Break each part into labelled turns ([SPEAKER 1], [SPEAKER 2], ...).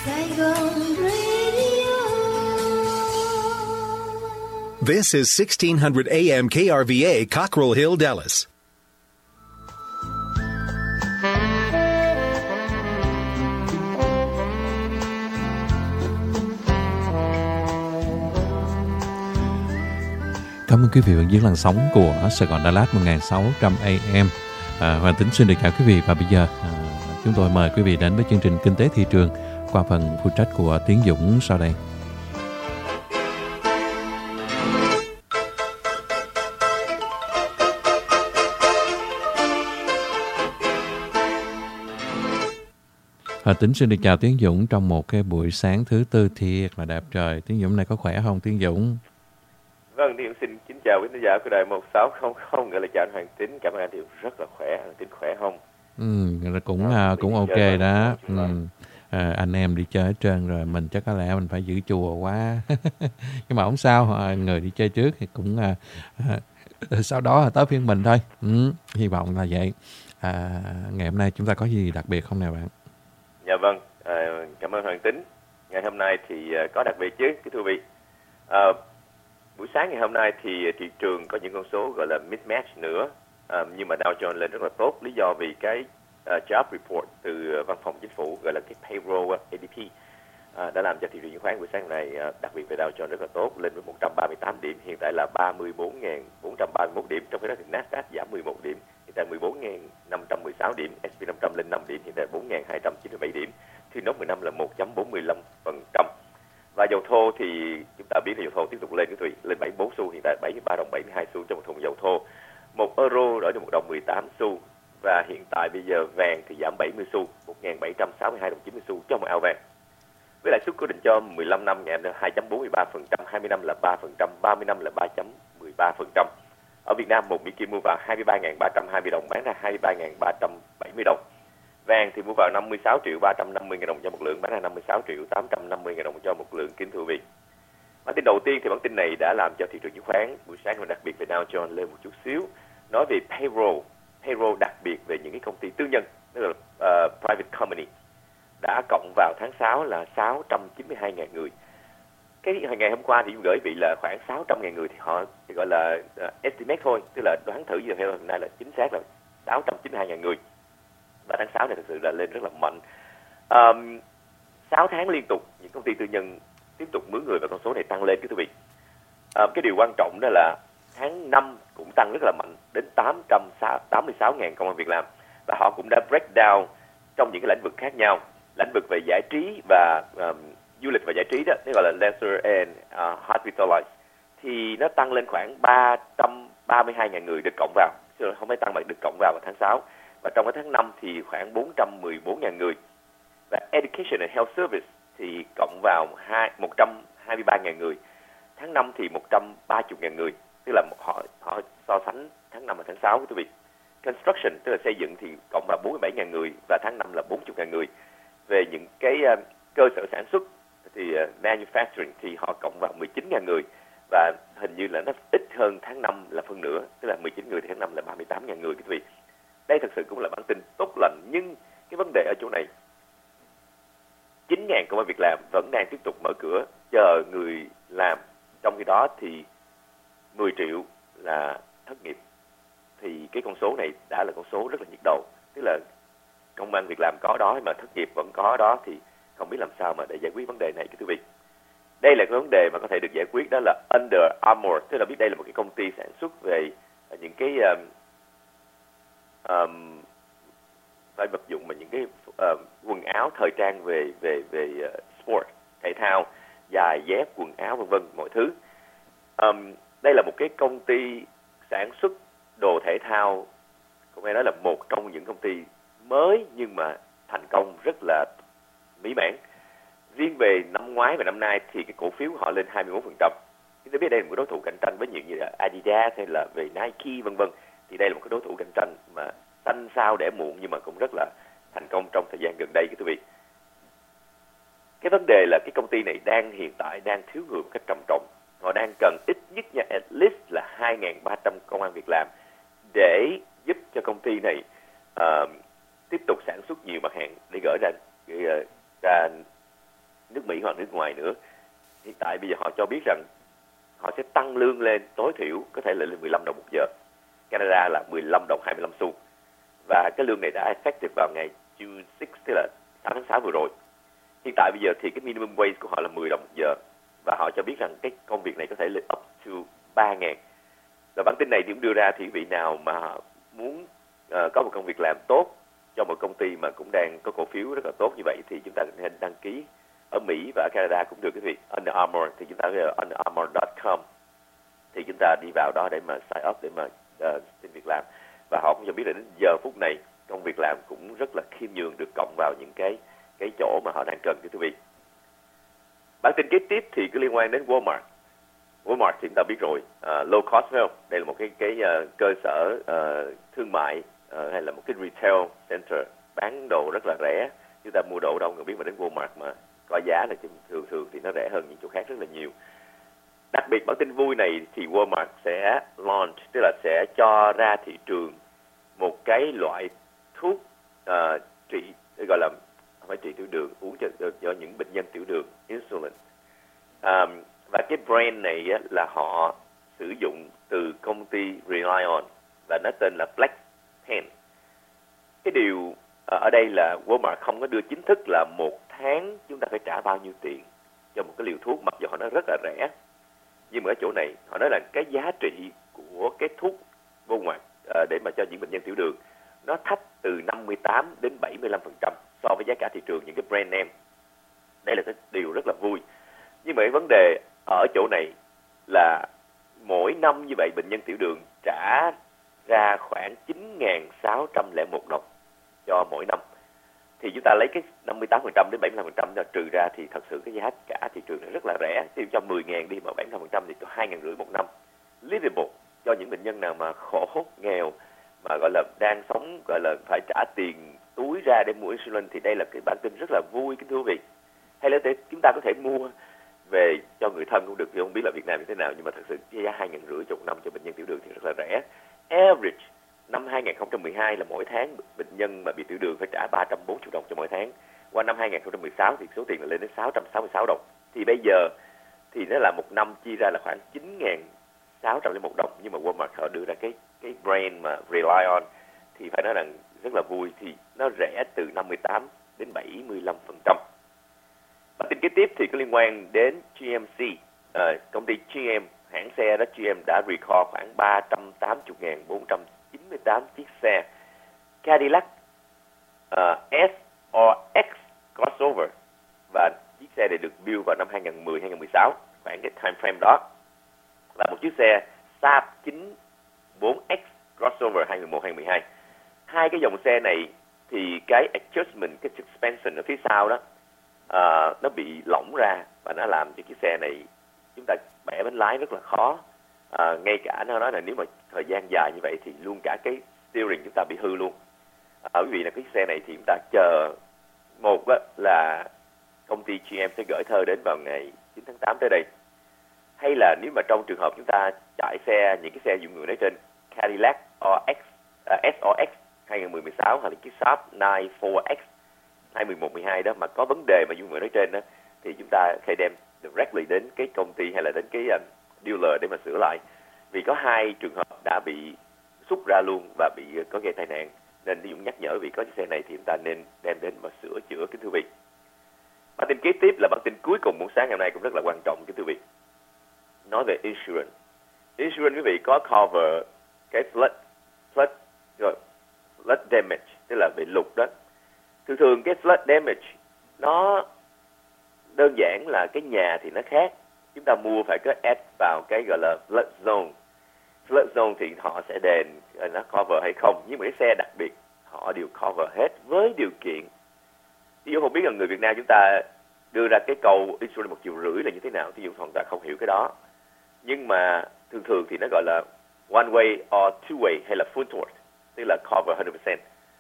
[SPEAKER 1] Saigon Radio.
[SPEAKER 2] This is 1600 AM KRVA, Cockrell Hill, Dallas.
[SPEAKER 3] Cảm ơn quý vị vẫn giữ làn sóng của Sài Gòn Đà Lạt 1600 AM. Hoàng Tính xin được chào quý vị và bây giờ chúng tôi mời quý vị đến với chương trình Kinh tế thị trường qua phần phụ trách của Tiến Dũng sau đây. Tính xin được chào Tiến Dũng trong một cái buổi sáng thứ Tư thiệt là đẹp trời. Tiến Dũng này có khỏe không Tiến Dũng?
[SPEAKER 4] Vâng, Tiến xin kính chào quý khán giả của đài 1600, gọi là chào anh Hoàng Tín. Cảm ơn anh Tiến rất là khỏe. Anh Tín khỏe không?
[SPEAKER 3] Cũng ok đó. Anh em đi chơi hết trơn rồi, mình chắc có lẽ mình phải giữ chùa quá. Nhưng mà không sao, người đi chơi trước thì cũng sau đó là tới phiên mình thôi. Hy vọng là vậy. Ngày hôm nay chúng ta có gì đặc biệt không nè bạn?
[SPEAKER 4] Dạ vâng, cảm ơn Hoàng Tín. Ngày hôm nay thì có đặc biệt chứ, kính thưa quý vị. Buổi sáng ngày hôm nay thì thị trường có những con số gọi là mismatch nữa, nhưng mà Dow Jones lên rất là tốt. Lý do vì cái job report từ văn phòng chính phủ gọi là cái payroll ADP đã làm cho thị trường chứng khoán buổi sáng này, đặc biệt về Dow Jones rất là tốt, lên với 138 điểm, hiện tại là 34.431 điểm, trong khi đó thì Nasdaq giảm 11 điểm, hiện tại 14.516 điểm, S&P 500 lên 5 điểm, hiện tại 4.297 điểm, thì nốt 15 là 1.45%. Và dầu thô thì chúng ta biết là dầu thô tiếp tục lên cái lên 74 xu, hiện tại 73 đồng 72 xu cho một thùng dầu thô. 1 euro đổi được 1 đồng 18 xu, và hiện tại bây giờ vàng thì giảm 70 xu, 1.762 đồng 90 xu cho một ao vàng. Với lãi suất cố định cho 15 năm ngày là 2.43%, 20 năm là 3%, 30 năm là 3.13%. Ở Việt Nam, một Mỹ Kim mua vào 23.320 đồng, bán ra 23.370 đồng. Vàng thì mua vào 56.350.000 đồng cho một lượng, bán ra 56.850.000 đồng cho một lượng, kính thưa quý vị. Bản tin đầu tiên thì bản tin này đã làm cho thị trường chứng khoán buổi sáng và đặc biệt về Dow Jones lên một chút xíu, nói về payroll đặc biệt về những cái công ty tư nhân, tức là private company, đã cộng vào tháng 6 là 692.000 người. Cái ngày hôm qua thì gửi vị là khoảng 600.000 người, thì họ thì gọi là estimate thôi, tức là đoán thử giờ theo hôm nay là chính xác là 692.000 người. Và tháng 6 này thực sự là lên rất là mạnh. 6 tháng liên tục những công ty tư nhân tiếp tục mướn người và con số này tăng lên, quý vị. Cái điều quan trọng đó là tháng 5 cũng tăng rất là mạnh đến 886.000 công ăn việc làm, và họ cũng đã break down trong những cái lĩnh vực khác nhau. Lĩnh vực về giải trí và du lịch và giải trí đó, nó gọi là leisure and hospitality, thì nó tăng lên khoảng 332.000 người được cộng vào, chứ không phải tăng mà được cộng vào tháng 6. Và trong cái tháng 5 thì khoảng 414.000 người. Và education and health service thì cộng vào 123.000 người. Tháng 5 thì 130.000 người, tức là họ so sánh tháng 5 và tháng 6 quý vị. Construction, tức là xây dựng, thì cộng vào 47.000 người, và tháng 5 là 40.000 người. Về những cái cơ sở sản xuất thì manufacturing thì họ cộng vào 19.000 người, và hình như là nó ít hơn tháng 5 là phân nửa, tức là 19 người thì tháng 5 là 38.000 người quý vị. Đây thật sự cũng là bản tin tốt lành, nhưng cái vấn đề ở chỗ này, 9.000 công ăn việc làm vẫn đang tiếp tục mở cửa chờ người làm, trong khi đó thì 10 triệu là thất nghiệp. Thì cái con số này đã là con số rất là nhức đầu, tức là công ăn việc làm có đó mà thất nghiệp vẫn có đó, thì không biết làm sao mà để giải quyết vấn đề này, quý vị. Đây là cái vấn đề mà có thể được giải quyết, đó là Under Armour, tức là biết đây là một cái công ty sản xuất về những cái phải vật dụng mà những cái quần áo thời trang về sport, thể thao, giày dép, quần áo vân vân, mọi thứ. Đây là một cái công ty sản xuất đồ thể thao, cũng phải nói là một trong những công ty mới nhưng mà thành công rất là mỹ mãn. Riêng về năm ngoái và năm nay thì cái cổ phiếu của họ lên 21%. Chúng ta biết đây là một đối thủ cạnh tranh với nhiều như là Adidas hay là về Nike vân vân, thì đây là một cái đối thủ cạnh tranh mà xanh sao đẻ muộn nhưng mà cũng rất là thành công trong thời gian gần đây, quý vị. Cái vấn đề là cái công ty này hiện tại đang thiếu người một cách trầm trọng. Họ đang cần ít nhất nha, at least là 2.300 công ăn việc làm để giúp cho công ty này tiếp tục sản xuất nhiều mặt hàng để gửi ra nước Mỹ hoặc nước ngoài nữa. Hiện tại bây giờ họ cho biết rằng họ sẽ tăng lương lên tối thiểu có thể là lên 15 đồng một giờ. Canada là 15 đồng 25 xu. Và cái lương này đã effective vào ngày June 6, tức là 8 tháng 6 vừa rồi. Hiện tại bây giờ thì cái minimum wage của họ là 10 đồng một giờ. Và họ cho biết rằng cái công việc này có thể lên up to 3.000. Và bản tin này thì cũng đưa ra thì vị nào mà muốn có một công việc làm tốt cho một công ty mà cũng đang có cổ phiếu rất là tốt như vậy thì chúng ta nên đăng ký ở Mỹ và ở Canada cũng được quý vị. Under Armour thì chúng ta ở underarmour.com thì chúng ta đi vào đó để mà sign up để mà xin việc làm. Và họ cũng cho biết là đến giờ phút này công việc làm cũng rất là khiêm nhường được cộng vào những cái chỗ mà họ đang cần quý vị. Bản tin kế tiếp thì có liên quan đến Walmart. Walmart thì chúng ta biết rồi, low cost phải không? Đây là một cái cơ sở thương mại hay là một cái retail center bán đồ rất là rẻ. Chúng ta mua đồ đâu cần biết mà đến Walmart mà có giá là thường thì nó rẻ hơn những chỗ khác rất là nhiều. Đặc biệt bản tin vui này thì Walmart sẽ launch, tức là sẽ cho ra thị trường một cái loại thuốc trị, gọi là không phải trị tiểu đường, uống cho những bệnh nhân tiểu đường, insulin. Và cái brand này là họ sử dụng từ công ty Rely On và nó tên là Black Pen. Cái điều ở đây là Walmart không có đưa chính thức là một tháng chúng ta phải trả bao nhiêu tiền cho một cái liều thuốc, mặc dù họ nói rất là rẻ. Nhưng mà ở chỗ này họ nói là cái giá trị của cái thuốc Walmart để mà cho những bệnh nhân tiểu đường nó thấp từ 58 đến 75% so với giá cả thị trường những cái brand name. Đây là cái điều rất là vui. Nhưng mà cái vấn đề ở chỗ này là mỗi năm như vậy bệnh nhân tiểu đường trả ra khoảng 9.601 đồng cho mỗi năm. Thì chúng ta lấy cái 58% đến 75% ra trừ ra thì thật sự cái giá cả thị trường này rất là rẻ. Thì cho 10.000 đi mà 75% thì cho 2.500 một năm. Livable cho những bệnh nhân nào mà khổ, nghèo mà gọi là đang sống gọi là phải trả tiền túi ra để mua insulin thì đây là cái bản tin rất là vui kính thưa quý vị. Hay là chúng ta có thể mua về cho người thân cũng được, thì không biết là Việt Nam như thế nào, nhưng mà thật sự giá 2.500 một năm cho bệnh nhân tiểu đường thì rất là rẻ. Average năm 2012 là mỗi tháng bệnh nhân mà bị tiểu đường phải trả 340 đồng cho mỗi tháng. Qua năm 2016 thì số tiền là lên đến 666 đồng. Thì bây giờ thì nó là một năm chia ra là khoảng 9.601 đồng. Nhưng mà Walmart họ đưa ra cái brand mà Rely On thì phải nói rằng rất là vui, thì nó rẻ từ 58 đến 75%. Bản tin kế tiếp thì có liên quan đến GMC. Công ty GM, hãng xe đó, GM đã recall khoảng 380.498 chiếc xe Cadillac SRX crossover, và chiếc xe này được build vào năm 2010-2016, khoảng cái time frame đó. Và một chiếc xe Saab 94X crossover 2011-2012. Hai cái dòng xe này thì cái adjustment, cái suspension ở phía sau đó nó bị lỏng ra và nó làm cho chiếc xe này chúng ta bẻ bánh lái rất là khó. Ngay cả nó nói là nếu mà thời gian dài như vậy thì luôn cả cái steering chúng ta bị hư luôn. Bởi vì là cái xe này thì chúng ta chờ một là công ty GM sẽ gửi thơ đến vào ngày 9 tháng 8 tới đây. Hay là nếu mà trong trường hợp chúng ta chạy xe, những cái xe dùng người nói trên Cadillac SRX 2016 hay là cái Saab 94X 2011-12 đó mà có vấn đề mà dùng người nói trên đó, thì chúng ta phải đem directly đến cái công ty hay là đến cái dealer để mà sửa lại. Vì có hai trường hợp đã bị xúc ra luôn và bị có gây tai nạn, nên ví dụ nhắc nhở vì có chiếc xe này thì chúng ta nên đem đến mà sửa chữa kính thưa quý vị. Bản tin kế tiếp là bản tin cuối cùng buổi sáng ngày hôm nay cũng rất là quan trọng kính thưa quý vị. Nói về insurance. Insurance quý vị có cover cái flood damage, tức là bị lụt đó. Thường cái flood damage nó đơn giản là cái nhà thì nó khác, chúng ta mua phải có add vào cái gọi là flood zone. Flood zone thì họ sẽ đền nó cover hay không, nhưng mà cái xe đặc biệt họ đều cover hết với điều kiện. Ví dụ không biết là người Việt Nam chúng ta đưa ra cái câu insurance 1,5 triệu là như thế nào, ví dụ hoàn toàn không hiểu cái đó. Nhưng mà thường thì nó gọi là one way or two way hay là full tort, tức là cover 100%.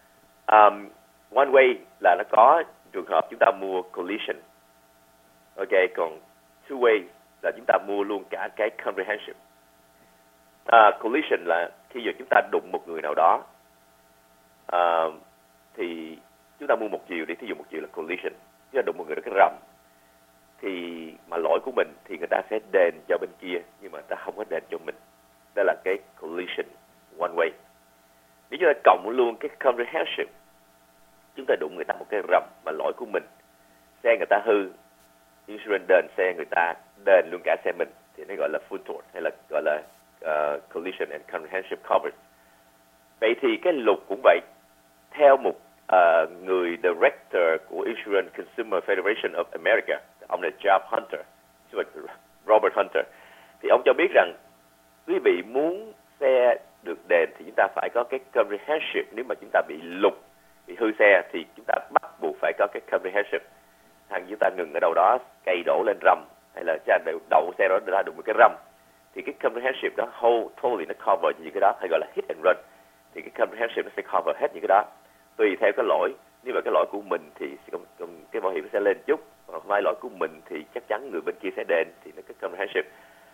[SPEAKER 4] One way là nó có trường hợp chúng ta mua collision. Ok, còn two way là chúng ta mua luôn cả cái comprehensive. Collision là khi giờ chúng ta đụng một người nào đó, thì chúng ta mua 1 triệu, để thí dụ 1 triệu là collision. Chúng ta đụng một người đó cái rầm thì mà lỗi của mình thì người ta sẽ đền cho bên kia, nhưng mà người ta không có đền cho mình. Đó là cái collision one way. Nếu chúng ta cộng luôn cái comprehensive, chúng ta đụng người ta một cái rầm mà lỗi của mình, xe người ta hư, insurance đền xe người ta, đền luôn cả xe mình, thì nó gọi là full tort, hay là gọi là collision and comprehensive coverage. Vậy thì cái luật cũng vậy. Theo một người director của Insurance Consumer Federation of America, ông là Jeff Hunter, Robert Hunter, thì ông cho biết rằng quý vị muốn xe được đền thì chúng ta phải có cái comprehensive. Nếu mà chúng ta bị lục, bị hư xe thì chúng ta bắt buộc phải có cái comprehensive. Thằng chúng ta ngừng ở đâu đó, cây đổ lên râm, hay là đậu xe đó đã đụng một cái râm, thì cái comprehensive đó totally nó cover những cái đó, hay gọi là hit and run. Thì cái comprehensive nó sẽ cover hết những cái đó. Tùy theo cái lỗi, nếu mà cái lỗi của mình thì cái bảo hiểm sẽ lên chút, còn vai lỗi của mình thì chắc chắn người bên kia sẽ đền, thì nó cái comprehensive.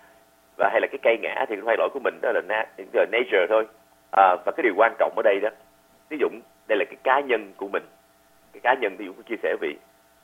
[SPEAKER 4] Và hay là cái cây ngã thì vai lỗi của mình đó là nature thôi. Và cái điều quan trọng ở đây đó, ví dụ đây là cái cá nhân của mình, cái cá nhân ví dụ chia sẻ vị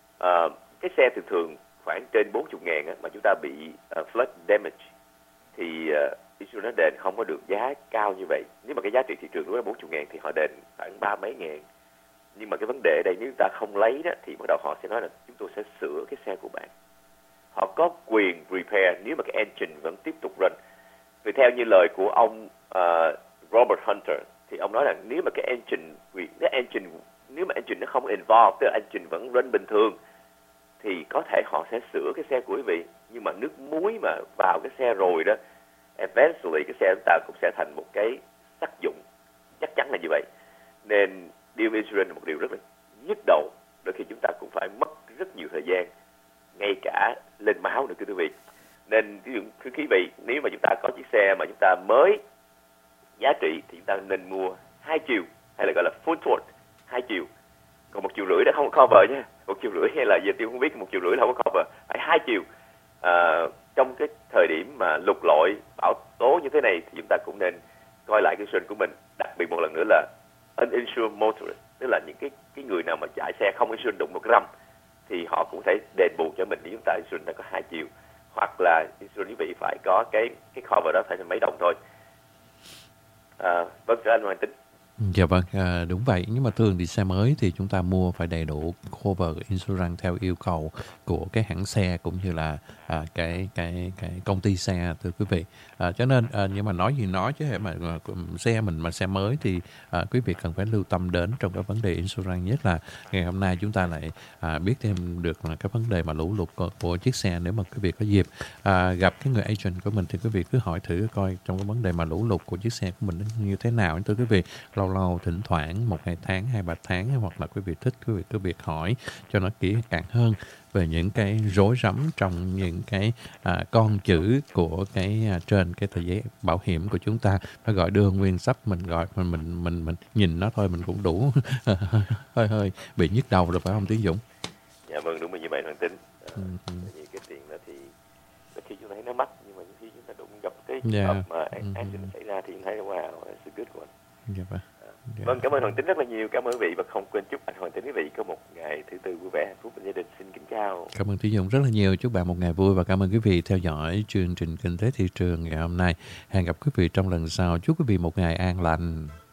[SPEAKER 4] cái xe thường khoảng trên 40.000 mà chúng ta bị flood damage thì insurance đền không có được giá cao như vậy. Nếu mà cái giá trị thị trường lúc đó 40.000 thì họ đền khoảng 30 mấy ngàn. Nhưng mà cái vấn đề ở đây nếu chúng ta không lấy đó thì bắt đầu họ sẽ nói là chúng tôi sẽ sửa cái xe của bạn. Họ có quyền repair nếu mà cái engine vẫn tiếp tục run. Vì theo như lời của ông Robert Hunter thì ông nói là nếu mà cái engine nếu mà engine nó không involved, tức là engine vẫn run bình thường, thì có thể họ sẽ sửa cái xe của quý vị. Nhưng mà nước muối mà vào cái xe rồi đó, eventually cái xe chúng ta cũng sẽ thành một cái sắc dụng, chắc chắn là như vậy. Nên deal insurance là một điều rất là nhức đầu, đôi khi chúng ta cũng phải mất rất nhiều thời gian, ngay cả lên máu nữa quý vị. Nên ví dụ quý vị, nếu mà chúng ta có chiếc xe mà chúng ta mới giá trị thì chúng ta nên mua 2 chiều, hay là gọi là full tort 2 chiều. Còn 1,5 triệu đó không có cover nha. 1,5 triệu hay là giờ tôi không biết, 1,5 triệu là không có cover, phải 2 chiều. Trong cái thời điểm mà lục lọi bão tố như thế này thì chúng ta cũng nên coi lại cái insurance của mình. Đặc biệt một lần nữa là uninsured motorist, tức là những cái người nào mà chạy xe không insurance đụng một cái râm thì họ cũng thể đền bù cho mình nếu chúng ta insurance đã có 2 chiều, hoặc là insurance quý vị phải có cái cover đó phải là mấy đồng thôi. Vâng, thưa anh Hoàng Tính.
[SPEAKER 3] Dạ vâng, đúng vậy. Nhưng mà thường thì xe mới thì chúng ta mua phải đầy đủ cover insurance theo yêu cầu của cái hãng xe cũng như là cái công ty xe, thưa quý vị. Cho nên nhưng mà nói gì nói chứ mà xe mình mà xe mới thì quý vị cần phải lưu tâm đến trong cái vấn đề insurance, nhất là ngày hôm nay chúng ta lại biết thêm được là cái vấn đề mà lũ lụt của chiếc xe. Nếu mà quý vị có dịp gặp cái người agent của mình thì quý vị cứ hỏi thử coi trong cái vấn đề mà lũ lụt của chiếc xe của mình nó như thế nào, thưa quý vị. Lâu thỉnh thoảng 1-2 tháng, 2-3 tháng, hoặc là quý vị thích quý vị cứ việc hỏi cho nó kỹ càng hơn về những cái rối rắm trong những cái con chữ của cái trên cái tờ giấy bảo hiểm của chúng ta. Nó gọi đưa nguyên sắp, mình gọi mình nhìn nó thôi mình cũng đủ hơi bị nhức đầu rồi, phải không Tiến Dũng?
[SPEAKER 4] Dạ vâng, đúng như vậy Hoàng Tính. Vì cái tiền đó thì khi chúng ta thấy nó mắc, nhưng mà khi chúng ta đụng gặp cái trường hợp mà accident xảy ra thì chúng thấy wow, it's a good one.
[SPEAKER 3] Dạ vâng.
[SPEAKER 4] Vâng, cảm ơn Hoàng Tính rất là nhiều. Cảm ơn quý vị và không quên chúc anh Hoàng Tính quý vị có một ngày thứ tư vui vẻ, hạnh phúc bên gia đình. Xin kính chào.
[SPEAKER 3] Cảm ơn Tiến Dũng rất là nhiều. Chúc bạn một ngày vui và cảm ơn quý vị theo dõi chương trình Kinh tế Thị trường ngày hôm nay. Hẹn gặp quý vị trong lần sau. Chúc quý vị một ngày an lành.